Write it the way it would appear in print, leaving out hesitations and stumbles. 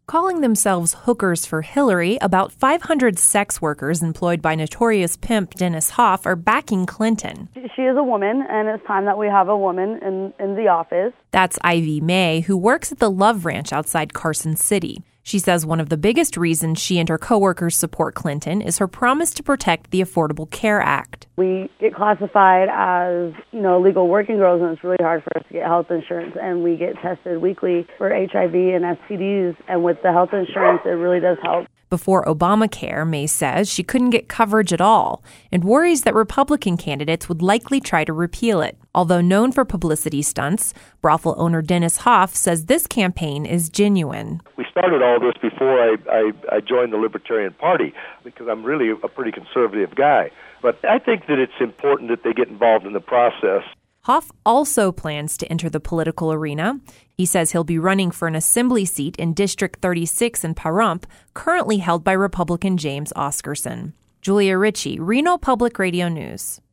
Calling themselves hookers for Hillary, about 500 sex workers employed by notorious pimp Dennis Hof are backing Clinton. She is a woman, and it's time that we have a woman in the office. That's Ivy May, who works at the Love Ranch outside Carson City. She says one of the biggest reasons she and her coworkers support Clinton is her promise to protect the Affordable Care Act. We get classified as, illegal working girls, and it's really hard for us to get health insurance, and we get tested weekly for HIV and STDs, and with the health insurance, it really does help. Before Obamacare, May says she couldn't get coverage at all and worries that Republican candidates would likely try to repeal it. Although known for publicity stunts, brothel owner Dennis Hof says this campaign is genuine. We started all this before I joined the Libertarian Party because I'm really a pretty conservative guy. But I think that it's important that they get involved in the process. Hof also plans to enter the political arena. He says he'll be running for an assembly seat in District 36 in Pahrump, currently held by Republican James Oscarson. Julia Ritchie, Reno Public Radio News.